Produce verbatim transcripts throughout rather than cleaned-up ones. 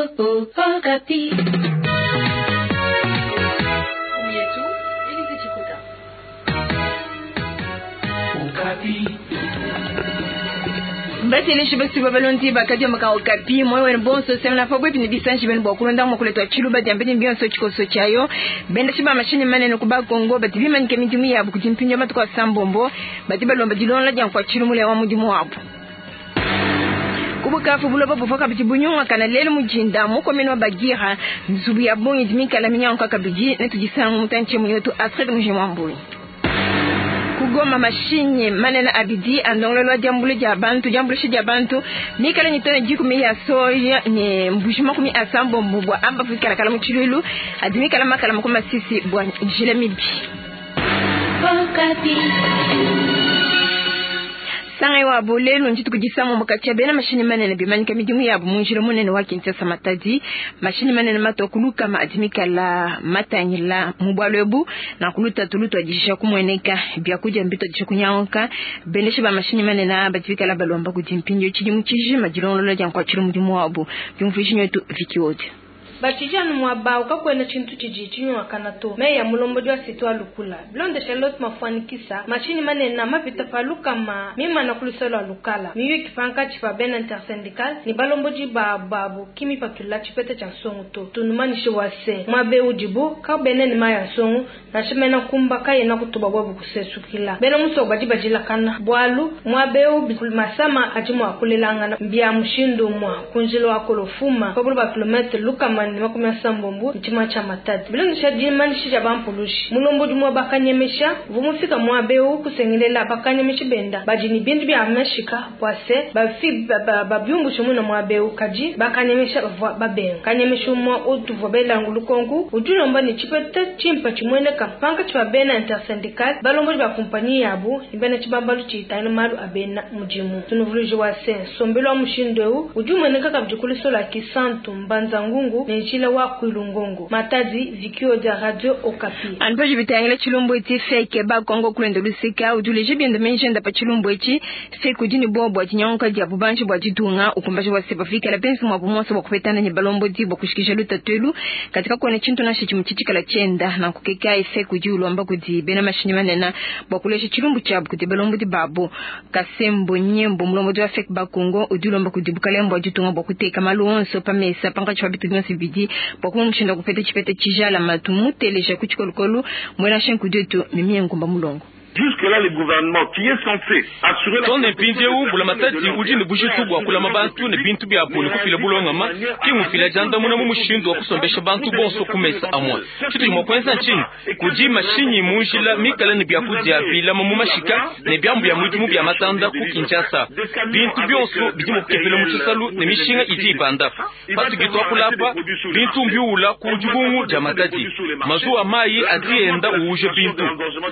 oh, oh, Okapi. Basi le shibe siba balonti bakadi maka Okapi moyo en bon so semna fa bwepi ni bisanji ben bokulu ndanga kuletwa chiluba jambeni mbio so chiko so chayo benda shiba mashini manene kuba Kongo batibi man kemitumi yabu kujimpinyo matu kwa sambombo batiba lomba dilona jankwa chilumule wa mudimu wabu kubuka fubulo babu foka bitibunyo kana lelo mujinda muko meno bagira nzubu ya bonyi dimika la minyanka kabiji netujisangu mutanche munyotu Astrid Mujimamboyi kugoma mashinye manena abidi andongolo diambulu jabantu diambulu shi jabantu mikala nyitone jikumi ya soya ni mbushima kumi asambo mbwa amba fikala kala muchilulu adimikala makala mukoma sisi bwa jile mibi Okapi Sangai wa bolelu njitu kujisamo mkacha bena mashini manene bimanika midimu ya bumunjilo munene waki ntesa matadi mashini manene mato kuluka maadimika la matanyila mubwalebu na kuluta tulutu ajisha kumweneka bia kuja mbito ajisha kunyaonka beneshi ba mashini manene abativika la balomba kujimpinyo chidi mchiji majilongo lola jankwa chilu mudimu wabu jumfishinyo yetu viki wote Batijanu mwaba ukakwena chintu chijichinyo wakanato meya mulombo jwa situ alukula blonde Charlotte mafanikisa machini manena mapita paluka ma mima na kulisolo alukala miyu kifanka chifa bena intersyndical ni balombo jiba babu kimi patula chipete cha songu to tunumani shiwase mwabe ujibu ka bene ni maya songu na shimena kumba kaye na kutuba wabu kusesu kila bena muso bajiba jila kana bwalu mwabe ubi masama ajimu wakulilangana mbia mshindu mwa kunjilo wakulofuma kwa buluba kilometre luka mani makumi asambombu nchima cha matati bilongi shadimani shija bampulushi mulombo dumwa bakanyemesha vumufika mwabeu kusengelela bakanyemesha benda bajini bindu bya amashika wase bafi babyumbu shumuna mwabeu kaji bakanyemesha babenga kanyemesha mwa utuvo belangu lukongu ujulomba ni chipete chimpa chimwene kampanga chwa bena intersyndical balombo ba kompani yabu ibena chibambalu chitana malu abena mujimu tunuvuluje wase sombelo mushindewu ujumwene kakabjikuliso la kisantu mbanza ngungu chila wa kulungongo matadi vikio de radio Okapi anbaje bitangile chilumbo iti fake ba Kongo kulendo lusika uduleje biende menjenda pa chilumbo iti fake udini bobo tinyonka dia bubanchi bwa jitunga ukumbaje wa sepafika la pensi mwa bumoso bakupetana ni balombo di bokushikisha lutatelu katika kuone chintu na shichi mchichika la chenda na kukeka fake ujiulu amba kudi bena mashini manena bakuleshe chilumbo chabu kudi balombo di babo kasembo nyembo mlombo wa fake ba Kongo udulo amba kudi bukalembo jitunga bakuteka maluonso pamesa panga chwa bitu nyosi bidi bakuma mshinda kupete chipete chijala matumuteleja kuchikolukolu mwena shenku detu mimi ngomba mulongo. Jusque-là, le gouvernement qui est censé assurer la... Son empinde ou bula matati uji ni bushi tugwa kula mabantu ne bintu bya buni kufila bulonga ma ki mufila janda muna mu mushindu wa kusombesha bantu bonso kumesa amwa kitu mo kwenza nchini kuji mashinyi munjila mikala ne bya kujya bila mu mashika ne byambu ya mudimu bya matanda ku Kinshasa bintu byonso bijimo kufila mu chisalu ne mishinga iji banda batu gitwa kulapa bintu mbiula kujugungu jamatati mazuwa mai adienda uje bintu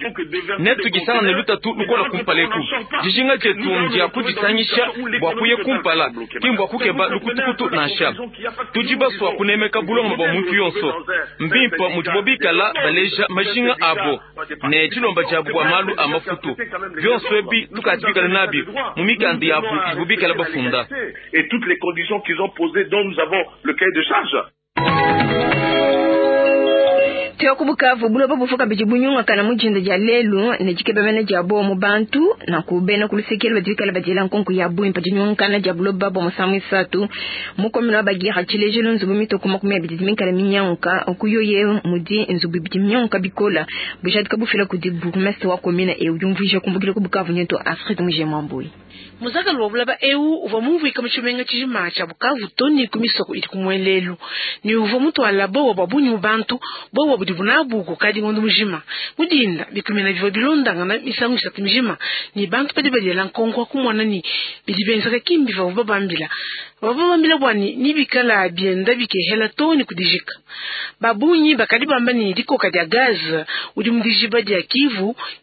netu tugisana ne lutatu lukola kumpaleku jishinga chetu njia kujisanyisha bwakuye kumpala kimbwa kukeba lukutukutu na sha tujiba swa kunemeka bulongo ba muntu yonso mbimpa mujibobikala baleja mashinga abo ne chilomba jabu kwa malu amafutu byonso ebi tukatibikala nabi mumikandi yabu ibubikala bafunda et toutes les conditions qu'ils ont posées dont nous avons le cahier de charge. Teo kubukavu bulo babu foka bijibunyunga kana mujinda ja lelu ne jikebe bene jabo mu bantu na kubena kulisekelo badikala badila nkonku ya bu impajinyunga kana jabulo babo musamu satu muko mina bagira chilejelo nzubu mito kuma kuma bijiminka la minyanka okuyoye mudi nzubu bijiminka bikola bujadika bufila kudibu kumesta wako mina e ujumvije kumbukile kubukavu nyeto Astrid Mujimamboyi muzaka lwobula ba eu uva muvi kama chumenga chijima cha Bukavu toni kumisoko iti kumwelelu ni uva mutu alabo wa babunyi ubantu bo wa budibunabu kukadi ngondu mujima mudinda bikumena viva bilonda ngana misangu isatu mujima ni bantu pedi bedi lankongwa kumwana ni bidibenzaka kimbi va ubabambila babambila bwani ni bikala bienda bike hela toni kudijika babunyi bakadi bamba ni diko kadi ya gaz udi mudijiba dia Kivu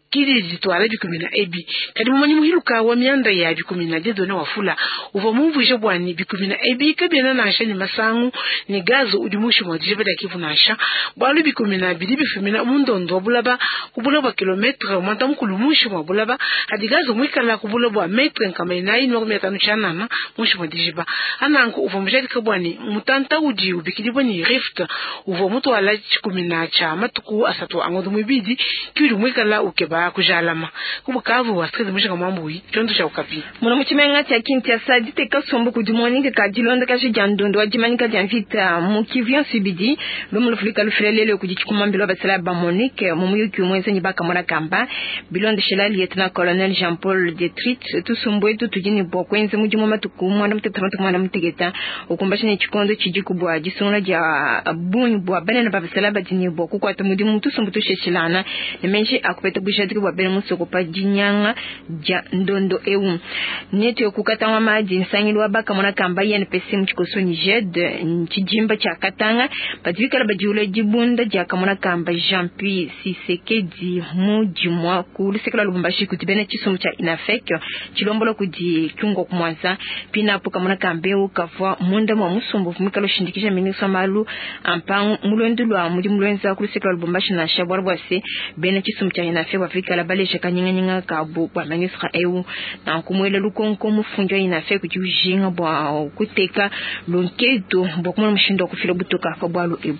kili zitwala bikumina ebi kadi mumani muhiruka wa mianda ya bikumina dedo na wafula uva muvu jabwani bikumina ebi kabena na asha ni masangu ni gazo udimushi mwadije bada kivu na asha bwalu bikumina bidi bifumina mundondo bulaba kubulaba kilometre mwanta mkulumushi mwabulaba hadi gazo mwikala kubulaba metre nkamaina ino kumia tanu chanana mushi mwadije ba ananku uva mjadi kabwani mutanta uji ubikilibo ni rift uva mutu wala chikumina cha matuku asatu angodu mwibidi kiru mwikala ukeba kujalama kubukavu wastrize mushinga mambuyi chondo cha ukapi muna muchimenga cha kintia sadite kasombo kudumoni ka dilonda ka jandondo wajimani ka janvita mukivion sibidi lomulo fulika lufrelele kujichukuma mbilo basala ba Monique mumuyuki umwenze nyibaka mwana kamba bilonde shela lieutenant colonel Jean-Paul Detrit tusumbo etu tujini bokwenze mujimo matuku mwana mtetamatu mwana mtegeta ukumbasha ni chikondo chijikubwa jisona ja bunyu bwa banana babasala badini boku kwa tamudimu tusumbo tusheshilana nemenshi akupeta bujadiki bwa bene musoko pa jinyanga ja ndondo ewu neti okukata wa maji nsangili wa baka mwana kamba ya N P C mchikoso ni jed nchijimba cha katanga badivika la bajiula jibunda ja kamwana kamba Jean-Pierre Sisekedi mujimwa kulisekala lubumbashi kutibene chisumu cha inafekyo chilombolo kudi kiungo kumwanza pina puka mwana kambe ukavwa munda mwa musumbu vumikalo shindikisha minisa malu ampang mulwendulwa mudi mulwenza kulisekala lubumbashi na shabwarwase bene chisumu cha inafekyo wafika la baleje kanyinga nyinga kabu kwa manisra ewu na kumwele lukonko mufunjo inafekyo kujiujinga bwa kuteka lonketo bokumwa mshindo kufila butoka kwa bwalu ebu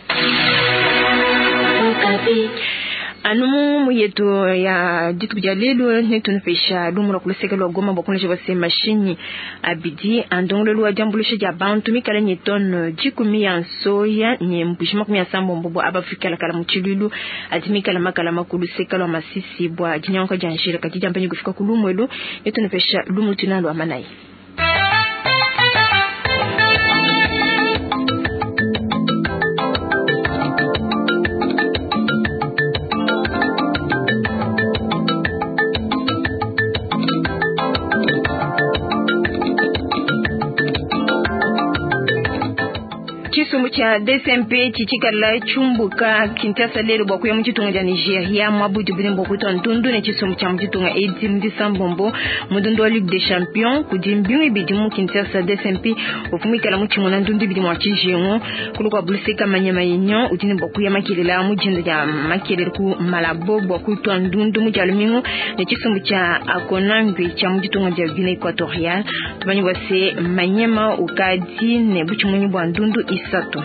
anumu muyeto ya ditu jalelo netu nfesha lumura kuliseka lo goma bokunesha base machine abidi andongolo lo jambulisha ja bantu mikala nyeton jikumi ya soya nyembushima kumya sambo mbobo abafika la kala muchilulu atimika la makala makulu seka lo masisi bwa jinyanka janjira katija mpenye kufika kulumwelo netu nfesha lumu tinalo amanai chisumu cha D S M P chichikala chumbuka kintasa lero bwakuya mchitunga ja Nigeria mwabudu bilimbo kuto ntundu ne chisumu cha mchitunga edi mdisambombo mudundu wa Ligue des Champions kudimbimu ibidimu kintasa D S M P ufumikala mchimuna ndundu ibidimu wa chijengu kulukwa buliseka manyama yenyo udini bwakuya makilela mujinda ja makilela ku malabo bwakuto ndundu mujalumingu ne chisumu cha akonangwe cha mchitunga ja Guinea Equatorial tumanyi wase manyama ukadi ne buchimunyi bwa ndundu Sato.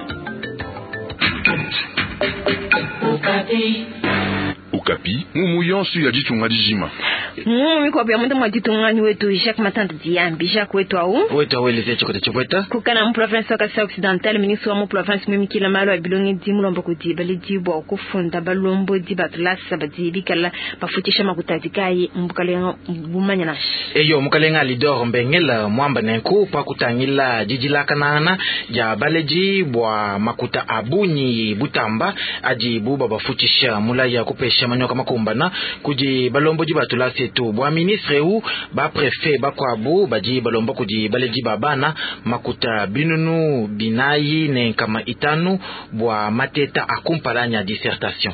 Ukapi. Ukapi, mumu yonsu ya jitunga dijima. Mumu miko bia mwenda mwajitunga ni wetu Jacques Matanda Diambi. Jacques wetu au? Wetu au eleze chokote chobweta. Kukana mu province wakasa occidental, ministre wa mu province mwimi kila malo wa bilongi di mulombo kudi bali dibo wa kufunda balombo di batlasa badi bikala bafutisha makutazikaye mbukale bumanya nashi. Eyo mukalenga lidor mbengela mwamba nenku pa kutangila jijila kanana ja baleji bwa makuta abunyi butamba aji buba bafutisha mulaya kupesha manyoka makumbana kuji balombo di batulasi tu bwa ministre u ba prefet ba kwabu baji balombo kuji baleji babana makuta binunu binayi ne kama itanu bwa mateta akumpalanya dissertation.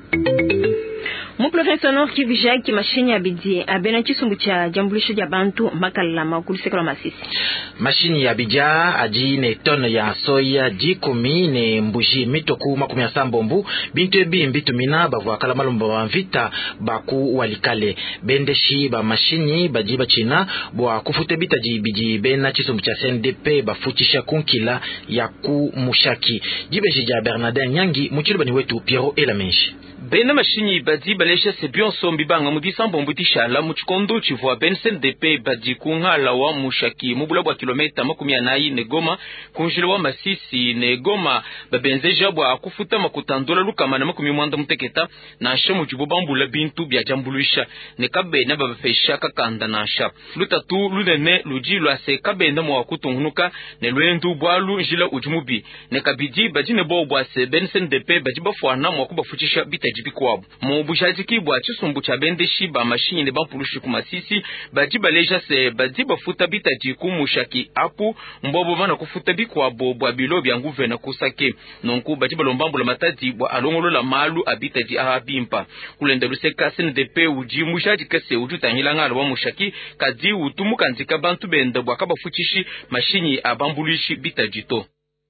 Mu province Nord Kivu Jacques mashine ya bidie abena chisumbu cha jambulisho ja bantu makala makuliseka la masisi. Mashine ya bidja aji ne tonne ya soya jikumi ne mbuji mitoku makumi ya sambombu bintu ebi mbitu mina bavwa kala malombo wa vita baku walikale bendeshi ba mashini bajiba china bwa kufute bita jibiji bena chisumbu cha C N D P bafutisha kunkila ya ku mushaki jibeji ja Bernardin Nyangi muchilubani wetu Piero Elamenshi. Bena mashini badi balesha sebion sombi banga mudisamba mbutishala muchikondo chivwa ben C N D P badi kungala wa mushaki mubula bwa kilometa makumi anayi ne Goma kunjile wa Masisi ne Goma babenzeja bwa kufuta makutandola lukama na makumi mwanda muteketa na asha mujibu bambula bintu bya jambuluisha ne kabena babafesha kakanda na asha lutatu lunene luji lwase kabena mwa kutungunuka ne lwendu bwalu njila ujumubi ne kabidi badi ne bo bwa se ben C N D P badi bafwana mwa kubafutisha bita bikwabo mu bujajiki bwa chisumbu cha bendeshi ba mashini ne bampulushi ku Masisi baji baleja se baji bafuta bitaji ku mushaki apu mbobo bana kufuta bikwabo bwa bilo bya nguve na kusake nonku baji balombambula matadi bwa alongolo la malu abitaji ahabimpa kulenda luseka C N D P uji mushaji kase ujutangila ngalo wa mushaki kadi utumuka nzika bantu benda bwa kabafuchishi mashini abambulishi bitajito.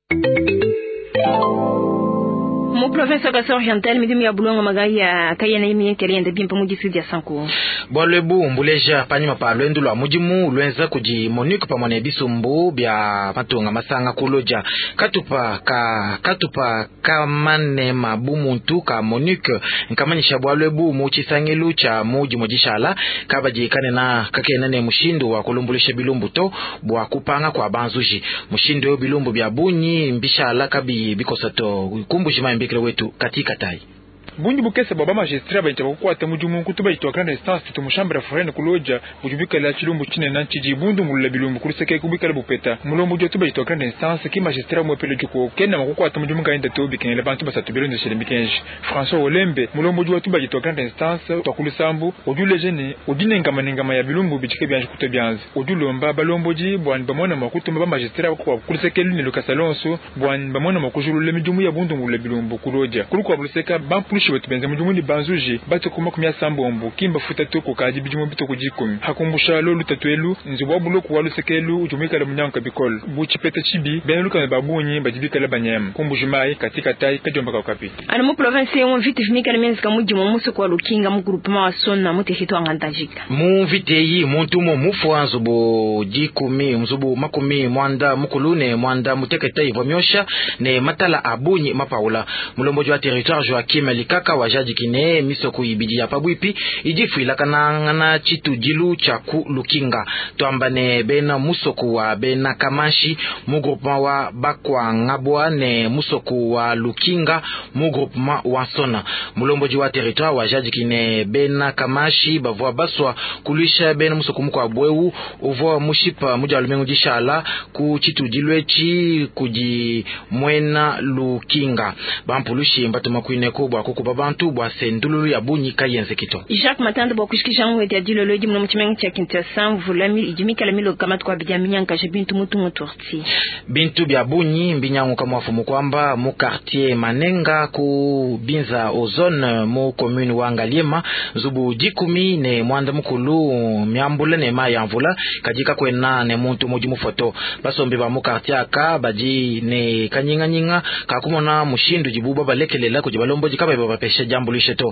Mu province ka Oriental midimi ya bulongo magaya kaya na yimi keriende bimpa mujisi dia sanku Bolwebu mbuleja panyuma pa lwendu lwa mujimu lwenza kuji Monique pa mwane bisumbu bya matunga masanga kuloja katupa ka katupa kamane mabumuntu ka Monique nkamanyisha bolwebu muchisangilu cha muji mojishala kabaji kane na kakenane mushindo wa kulumbulisha bilumbu to bwa kupanga kwa banzuji mushindo bilumbu bya bunyi mbishala kabi bikosato kumbushima mbikire wetu katika tai Bunyi bukese baba magistrat ba ntaba kukwata mujumu kutuba itwa grande instance to mushambra foraine kuloja bujubika la chilumbu chine na chiji bundu mulle bilumbu kuliseke kubika bupeta mulombu jo tuba itwa grande instance ki magistrat mo pele juko kenna makukwata mujumu kaenda to bikene le bantu basatu belo ndeshele mikenje François Olembe mulombu jo tuba itwa grande instance to kulisambu odule jene odine ngama ngama ya bilumbu bichike byanje kutobyanze odulomba balomboji bwan bamona makutu baba magistrat ko kuliseke lune le kasalonso bwan bamona makujulu le mijumu ya bundu mulle bilumbu kuloja kulukwa buliseka bampulushi wetu benze mujumuni banzuji bato kuma kumya sambombo kimba futa toko kaji bijumu bito kujikumi hakumbusha lolu tatwelu nzibwa buloku walu sekelu ujumika la munyanka bikol buchi pete chibi beneluka na babunyi bajibika la banyam kumbujimai katika tai kajomba kwa kapi ana mu province mu vite fimika na menzi kamujimu muso kwa lukinga mu groupement wa sonna mu tehito angantajika mu vite yi muntu mo mufuanzo bo jikumi mzubu makumi mwanda mukulune mwanda muteketa ivo myosha ne matala abunyi mapaula mulomboji wa territoire Joachim Likaka wajaji kine misoko ibidi ya pabwipi ijifu ilakana na chitu jilu chaku lukinga tuambane bena musoko wa bena kamashi mugropma wa bakwa ngabwa ne musoko wa lukinga mugropma wa sona mulomboji wa territoire wajaji kine bena kamashi bavwa baswa kulisha bena musoko mukwa bwewu uvo mushipa muja lumengu jishala ku chitu jilwechi kuji mwena lukinga bampulushi mbatu makuine kubwa kukuba bantu bwa sendululu ya bunyi kayenze kito Jacques Matanda bwa kushikisha ngwe ya dilo loji mno mchimengi cha kintasan vulami ijimika la milo kamatu kwa bijaminyanga je bintu mutu mutorti bintu bya bunyi mbinyangu kama wafumu kwamba mu quartier Manenga ku binza ozone mu commune wa Ngaliema zubu jikumi ne mwanda mukulu myambula ne mayamvula kajika kwena ne muntu muji mufoto basombe ba mu quartier aka baji ne kanyinga nyinga kakumona mushindu jibuba balekelela kujibalombo jikaba baba pesha jambo lisheto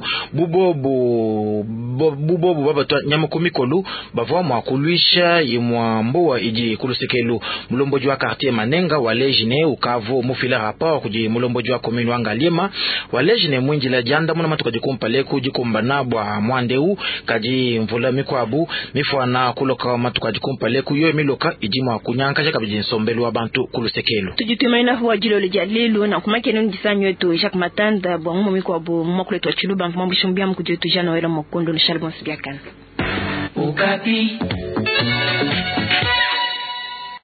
bubobu bubobu baba to nyamukumikolu bavwa mwakulisha yimwamboa iji kulusekelu mulomboji wa quartier Manenga walejine ukavo mufila rapport kuji mulomboji wa commune wa Ngaliema walejine mwinji la janda muna matuka jikumpa leku jikumba nabwa mwandeu kaji mvula mikwabu mifwana kuloka matuka jikumpa leku yoy miloka ijima kunyanka jaka bijin sombelu wa bantu kulusekelu tujitumaina huwa jilo lejalilu na kumakenu njisanyo etu Jacques Matanda bwa mumo mikwabu mwakule tuwa chiluba mwambishumbia mkujetu jana wera mwakondo ni shalibonsi biakana Ukapi